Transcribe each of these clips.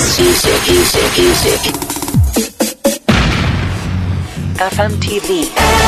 FMTV.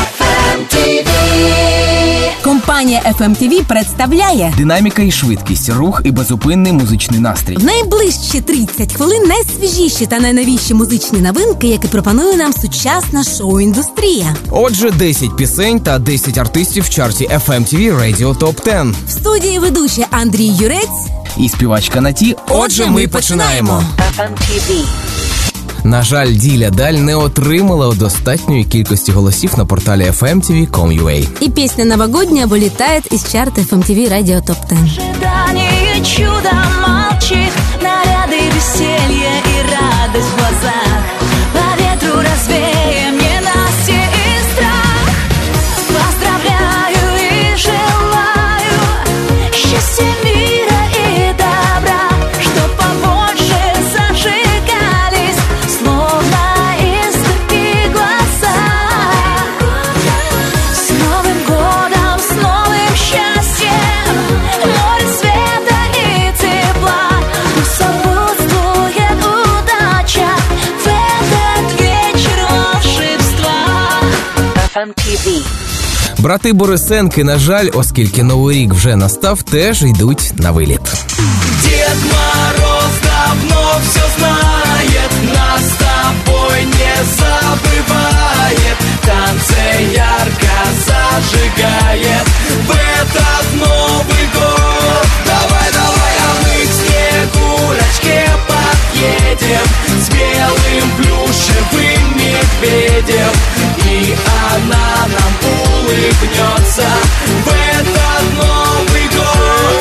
Компанія FMTV представляє динаміка і швидкість, рух і безупинний музичний настрій. в найближчі 30 хвилин найсвіжіші та найновіші музичні новинки, які пропонує нам сучасна шоу-індустрія. Отже, 10 пісень та 10 артистів в чарті FMTV Radio Top 10. В студії ведучий Андрій Юрець І співачка Наті. Отже, ми починаємо. FMTV. На жаль, Діля Даль не отримала достатньої кількості голосів на порталі FMTV.com.ua. І пісня новогодня вилітає із чарта FMTV Radio Top 10. Ожидание чуда молчит, наряды веселья и радость в глазах. По ветру развеем ненастье и страх. Поздравляю и желаю счастья, мира и добра, чтоб побольше зажигались, словно искорки глаза. С Новым годом, с новым счастьем, море света и тепла, пусть сопутствует удача в этот вечер волшебства. FMTV. Брати Борисенки, на жаль, оскільки Новий рік вже настав, теж йдуть на виліт. Дед Мороз давно все знает, нас с тобой не забывает, танцы ярко зажигает в этот Новый год. Давай, давай, а мы к Снегурочке подъедем с белым плюшевым медведем, и она нам улыбнется в этот Новый год.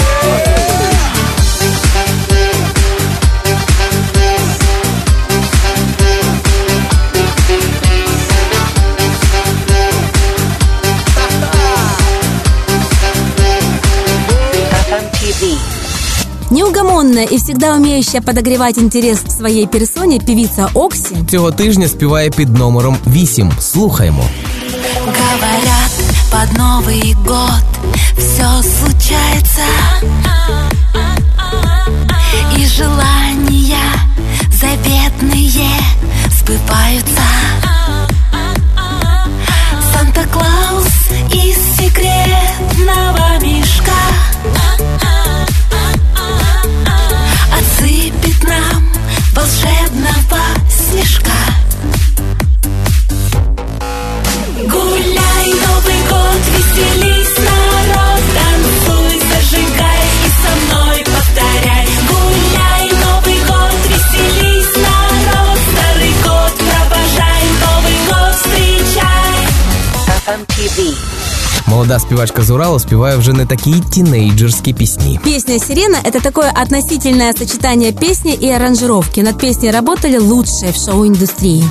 FMTV. Неугомонная и всегда умеющая подогревать интерес к своей персоне певица Окси Цього тижня співає під номером 8. Слухаємо. Говорят, под Новый год все случается, и желания заветные сбываются. Санта-Клаус из секретного мешка отсыпет нам волшебного снежка. Гуляй, Новый год, веселись, народ, танцуй, зажигай и со мной повторяй. Гуляй, Новый год, веселись, народ, Старый год провожай, Новый год встречай. FMTV. Молода співачка з Уралу співає вже не такі тінейджерські пісні. Песня «Сирена» — это такое относительное сочетание песни и аранжировки. Над песней работали лучшие в шоу-индустрии.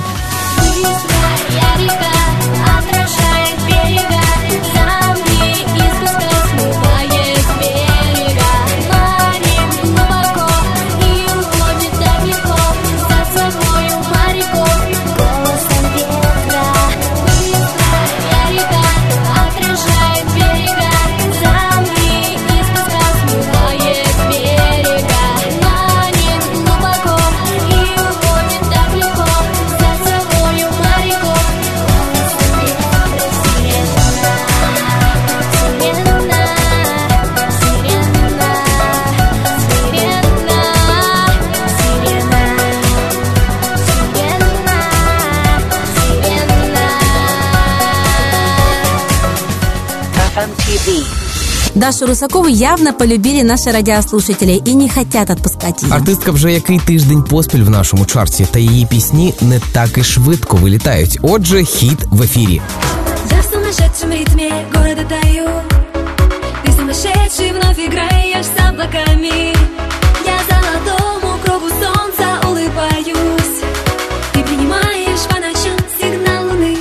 FMTV. Дашу Русакову явно полюбили наши радиослушатели и не хотят отпускать ее. Артистка вже який тиждень поспіль в нашому чарті, та її пісні не так і швидко вилітають. Отже, хіт в ефірі. Я в сумасшедшем ритме города таю, ты сумасшедший, вновь играешь с облаками. Я золотому кругу солнца улыбаюсь, ты принимаешь по ночам сигнал луны.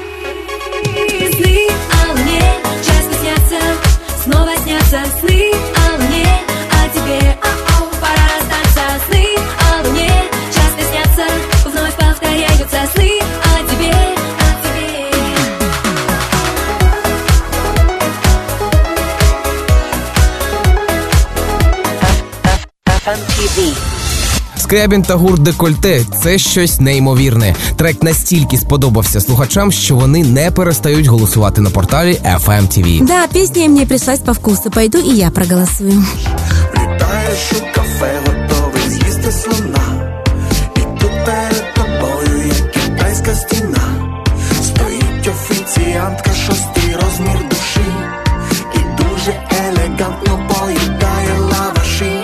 Сны о луне часто снятся, снова снятся сны о луне, о тебе, пора расстаться. Сны о луне часто снятся, вновь повторяются сны о тебе, о тебе. FMTV. Скрябін та гурт Декольте – це щось неймовірне. Трек настільки сподобався слухачам, що вони не перестають голосувати на порталі FM TV. Да, песня мне пришлась по вкусу. Пойду и я проголосую. Літаєш у кафе, готовий з'їсти слона. І тут перед тобою є китайська стіна. Стоїть офіціантка, 6-й розмір душі. І дуже елегантно поїдає лаваші.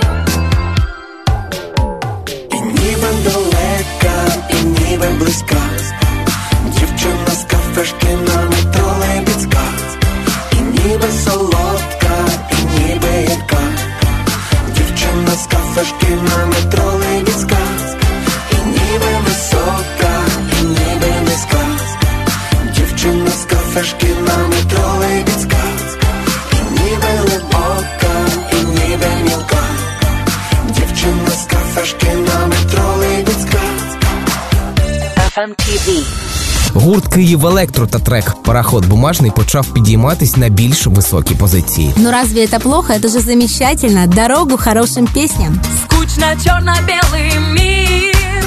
І ніби далека, і ніби близька. Дівчина з кафешки на метро Лебідська. І ніби солодка, і ніби гірка. Дівчина з кафешки на метро Лебідська. І ніби висока, і ніби низька. Дівчина з кафешки на метро Лебідська. І ніби глибока, і ніби мілка. Дівчина з кафешки на метро Лебідська. FM TV. Гурт «Київ Електро» та трек «Пароход бумажний» почав підійматись на більш високі позиції. Но разве это плохо? Это же замечательно. Дорогу хорошим песням. Скучно черно-белый мир,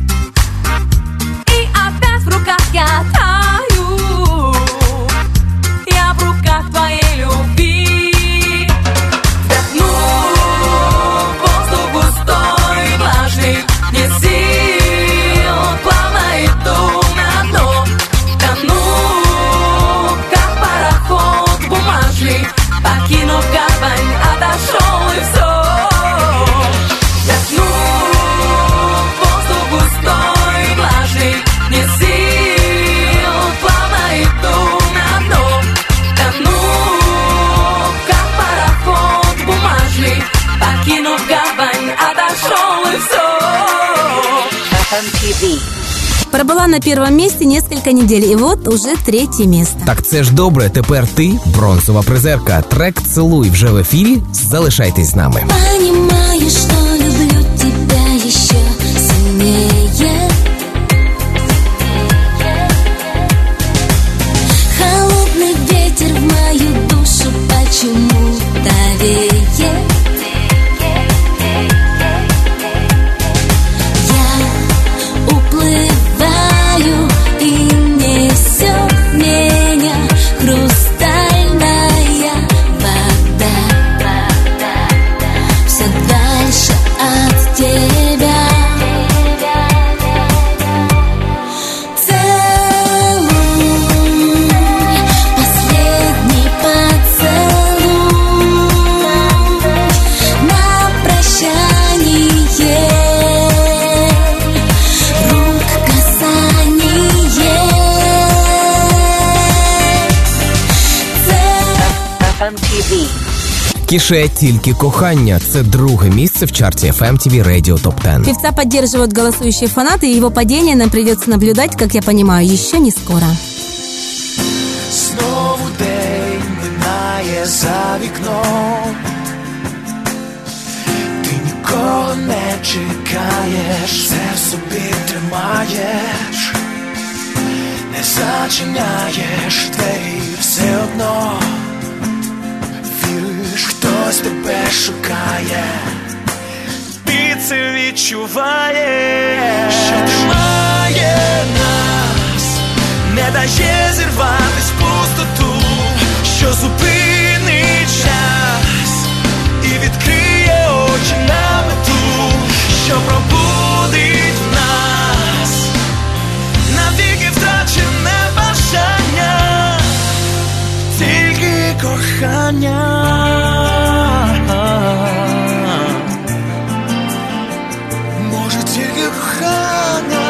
и опять в руках я таю. Я в руках твоей любви. Вдохну воздух густой, влажный, не сил, плавно иду на дно. Тону, как пароход бумажный, покинув гавань, отошел и все. Вдохну воздух густой, влажный, не сил, плавно иду на дно. Тону, как пароход бумажный, покинув гавань, отошел и все. FM TV. Пробыла на первом месте несколько недель, и вот уже 3-е место. Так це ж добре, тепер ти – бронзова призерка. Трек «Целуй» вже в ефірі. Залишайтесь з нами. Понимаю, что люблю тебя еще сильнее. Холодный ветер в мою душу почему-то веет. Я уплываю, и несет меня хрустальная вода. Все дальше от тебя. Целуй, последний поцелуй, на прощание, рук касание. FM TV. Кіше «Тільки кохання» – це друге місце в чарті FM TV Radio Top 10. Певца поддерживают голосующие фанаты, и его падение нам придется наблюдать, как я понимаю, еще не скоро. Знову день минає за вікном. Ти нікого не чекаєш, все в собі тримаєш, не зачиняєш двері все одно. Віриш, хтось тебе шукає, ти це відчуваєш, що тримає нас, не дає зірватись в пустоту, що зупинить час і відкриє очі на мету, що пробудить в нас навіки втрачене бажання, тільки кохання. Може, тільки кохання.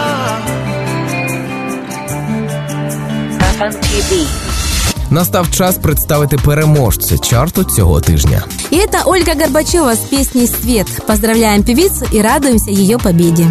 FM TV. Настав час представити переможця чарту цього тижня. И это Ольга Горбачева с песней «Свет». Поздравляем певицу и радуемся ее победе.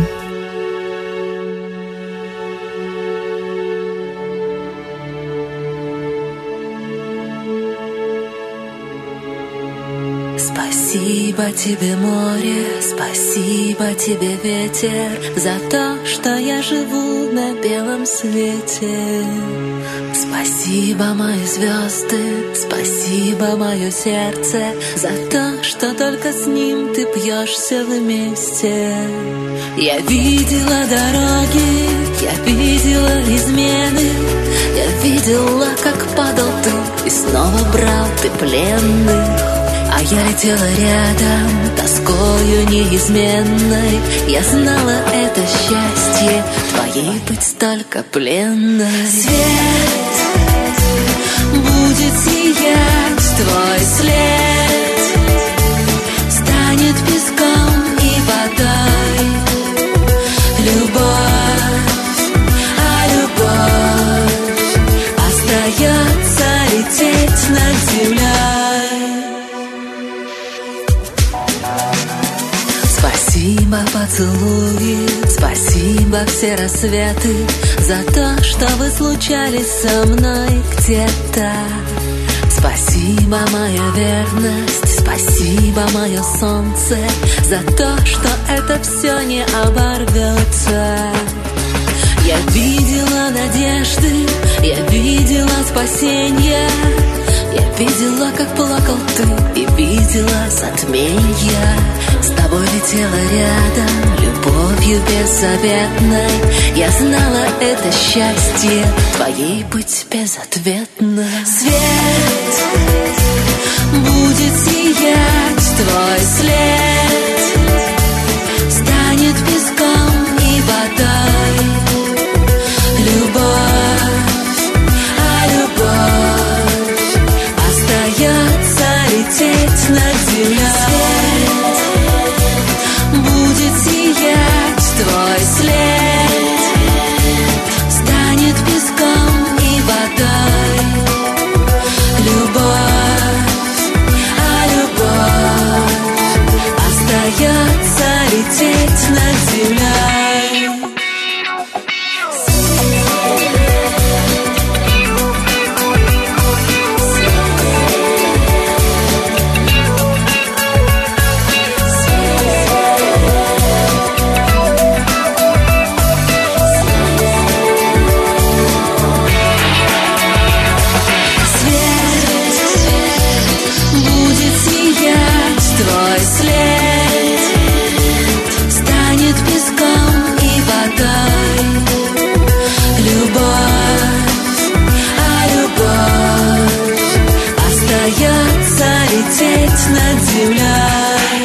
Спасибо. Спасибо тебе, море, спасибо тебе, ветер, за то, что я живу на белом свете. Спасибо, мои звезды, спасибо, мое сердце, за то, что только с ним ты пьешь все вместе. Я видела дороги, я видела измены, я видела, как падал ты и снова брал ты пленных. А я летела рядом, тоскою неизменной. Я знала это счастье, твоей быть столько пленной. Свет будет сиять, твой след станет песком и водой. Любовь, а любовь остается лететь над землей. Спасибо поцелуи, спасибо все рассветы, за то, что вы случались со мной где-то. Спасибо, моя верность, спасибо, мое солнце, за то, что это все не оборвется. Я видела надежды, я видела спасенье, я видела, как плакал ты, и видела затменья. С тобой летела рядом, любовью беззаветной. Я знала это счастье, твоей быть безответной. Свет будет сиять, твой след станет песком и водой. Любовь, а любовь остается лететь над землей. Будет сиять, твой след станет песком и водой. Любовь, а любовь остается лететь над землей. Твой след станет песком и водой. Любовь, а любовь остается лететь над землей.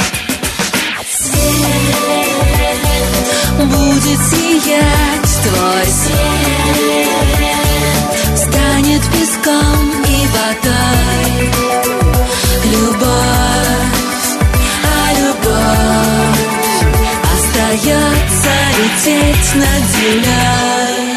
Свет будет сиять, твой след станет песком и водой. Любовь, а любовь остается лететь над землей.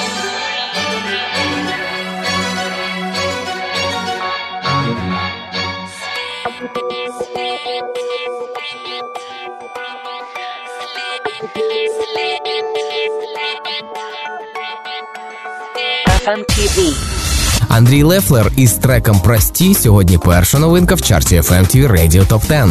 FMTV. Андрій Лефлер із треком «Прості» сьогодні перша новинка в чарті FMTV Radio Top 10.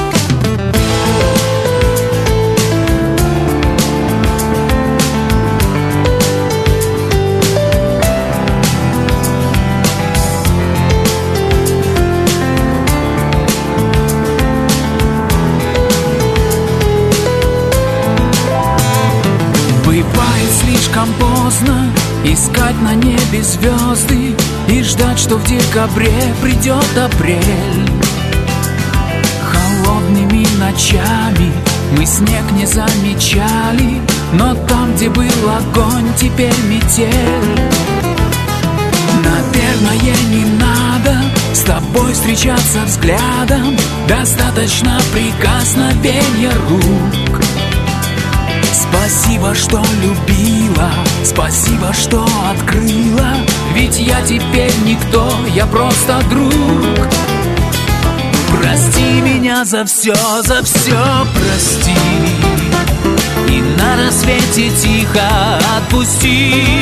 Бывает слишком поздно искать на небе звезды и ждать, что в декабре придет апрель. Холодными ночами мы снег не замечали, но там, где был огонь, теперь метель. Наверное, не надо с тобой встречаться взглядом, достаточно прикосновения рук. Спасибо, что любила, спасибо, что открыла, ведь я теперь никто, я просто друг. Прости меня за все, прости. И на рассвете тихо отпусти.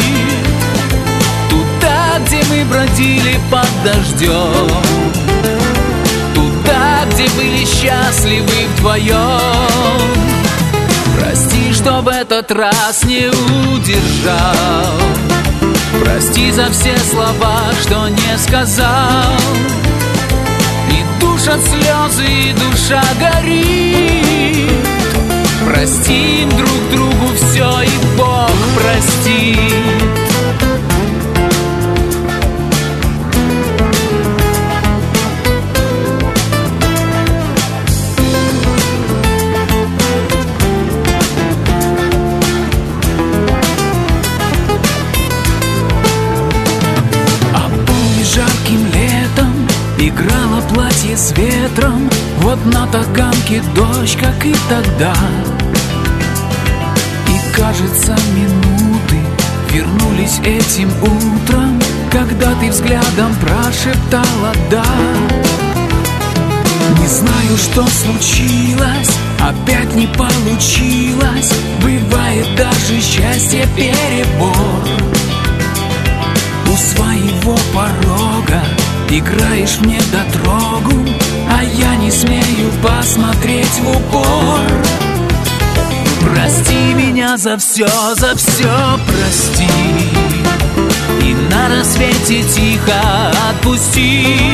Туда, где мы бродили под дождем, туда, где были счастливы вдвоем. Прости, что в этот раз не удержал. Прости за все слова, что не сказал. И душат слезы, и душа горит. Простим друг другу все, и Бог простит. Играло платье с ветром, вот на таганке дождь, как и тогда. И кажется, минуты вернулись этим утром, когда ты взглядом прошептала «да». Не знаю, что случилось, опять не получилось. Бывает даже счастье перебор. У своего порога играешь мне дотрогу, а я не смею посмотреть в упор. Прости меня за все прости. И на рассвете тихо отпусти.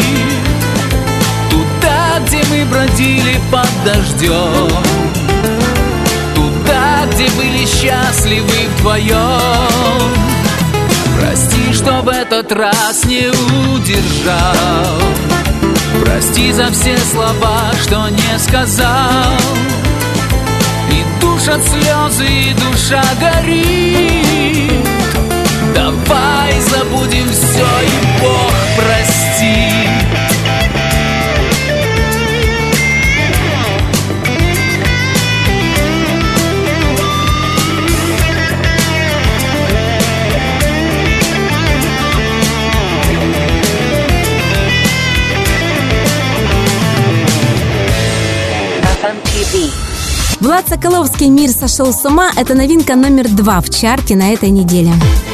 Туда, где мы бродили под дождем. Туда, где были счастливы вдвоем. Прости, что в этот раз не удержал. Прости за все слова, что не сказал. И душат слезы, и душа горит. Давай забудем все, и Бог простит. Влад Соколовский «Мир сошел с ума» — это новинка номер 2 в чарте на этой неделе.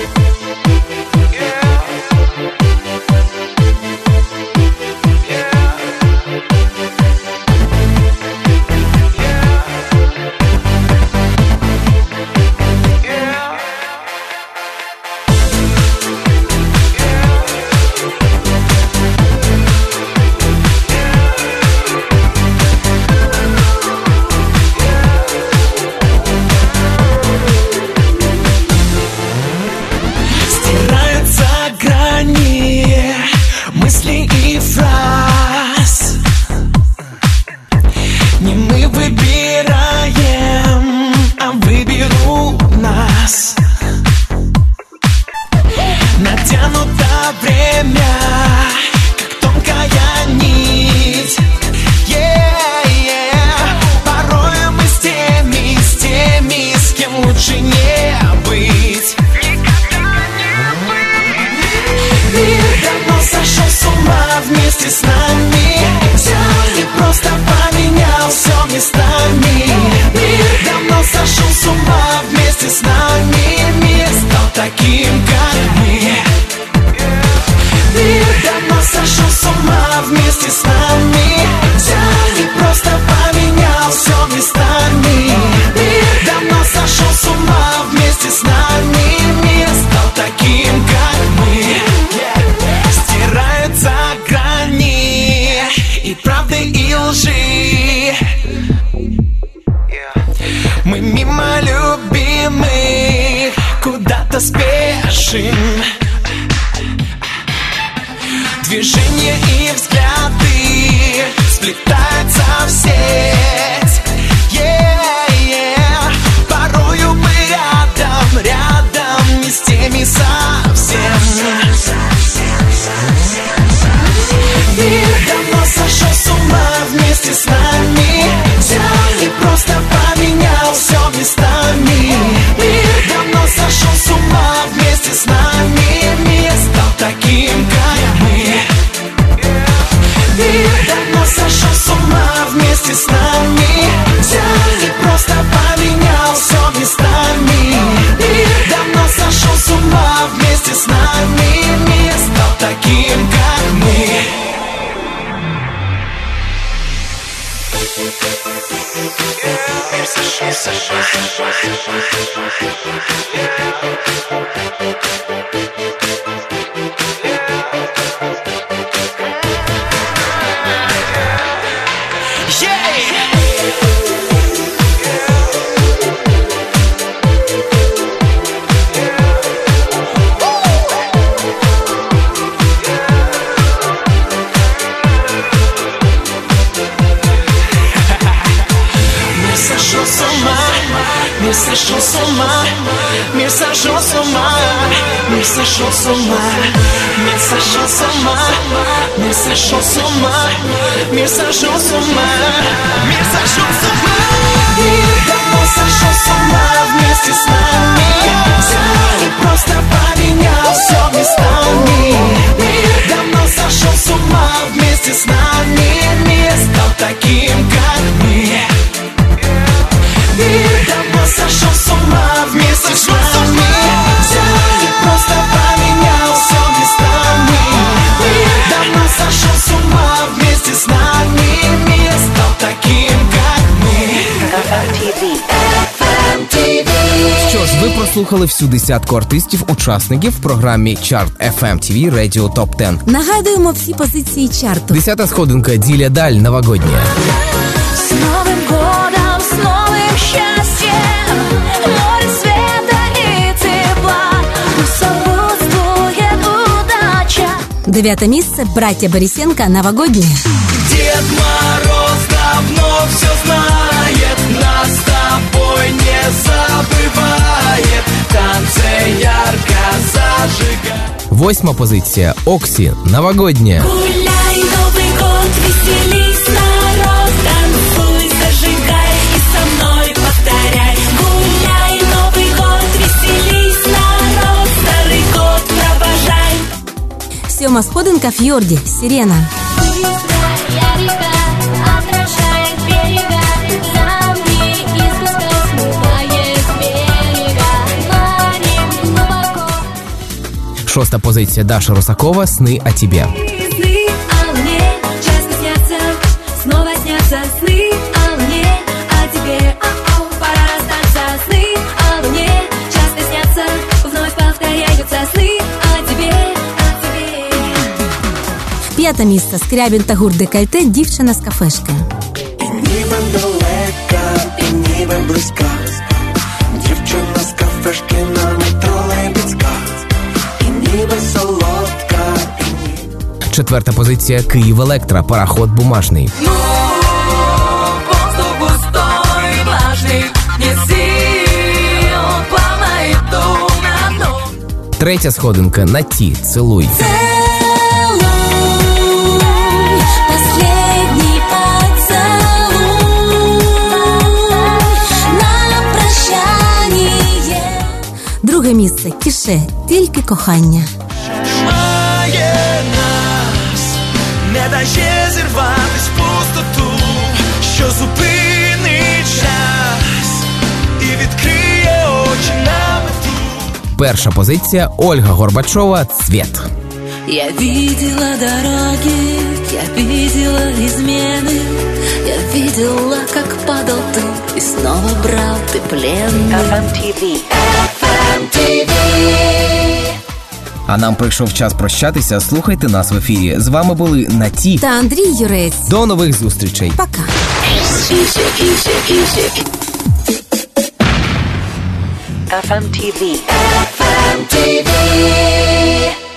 Движения и взгляды сплетаются в сеть. Порою мы рядом, не с теми совсем. Мир давно сошел с ума вместе с нами. Взял и просто поменял все местами. Мир давно сошел с ума вместе с нами. Мир стал таким, как мы. Мир давно сошел с ума вместе с нами. Мир сошел с ума, мир сошел с ума, мир сошел с ума, мир сошел с ума, мир сошел с ума, мир сошел с ума, мир сошел с ума. Мир давно сошел с ума вместе с нами. Взял и просто поменял все местами. Мир давно сошел с ума вместе с нами. Мир стал таким, как мы. Мир давно сошел с ума вместе с нами. Взял и просто поменял все местами. Мир давно сошел с ума вместе с нами. Мир стал таким, как мы. FMTV. Що ж, ви прослухали всю десятку артистів-учасників в програмі Chart FMTV Radio Top 10. Нагадуємо всі позиції чарту. 10-та сходинка Диля Даль «Новогодняя». С Новым годом, с новым счастьем, море света и тепла, пусть сопутствует удача. 9-те місце «Братья Борисенко» «Новогодняя». Дед Мороз давно все знает, нас с тобой не забывает, танцы ярко зажигает. 8-ма позиція Оксі «Новогодняя». Гуляй, Новый год, веселись, народ, танцуй, зажигай и со мной повторяй. Гуляй, Новый год, веселись, народ, старый год провожай. 7-ма сходинка «Фьорді» «Сирена». Быстрая река отражает берега, замки из песка смывает с берега, маним глубоко. 6-та позиція Даша Русакова «Сны о тебе». Сны о мне часто снятся, снова снятся сны о мне, о тебе, пора расстаться. Сны о мне часто снятся, вновь повторяются сны о тебе, о тебе. 5-те місце Скрябін та гурт «Декольте» «Дівчина з кафешки». І ніби далека, і ніби близька. Дівчина з кафешки на метро Лебідська. І ніби солодка, і ніби... 4-та позиція Київ Електра «Пароход бумажний». Ну, воздух густой, влажный, нет сил, плавно иду на дно. 3-я сходинка «На ті, цілуй». Последний поцелуй на прощание. 2-ге місце «Кіше» «Тільки кохання». Має нас, не дає зірватись в пустоту, що зупинить час і відкриє очі на мету. 1-ша позиція Ольга Горбачова «Цвет». Я видела дороги, я видела измены, я видела, как падал ты и снова брал ты пленный. FMTV. А нам прийшов час прощатися. Слухайте нас в ефірі. З вами були Наті Та Андрій Юрець. До нових зустрічей. Пока. FMTV. FMTV.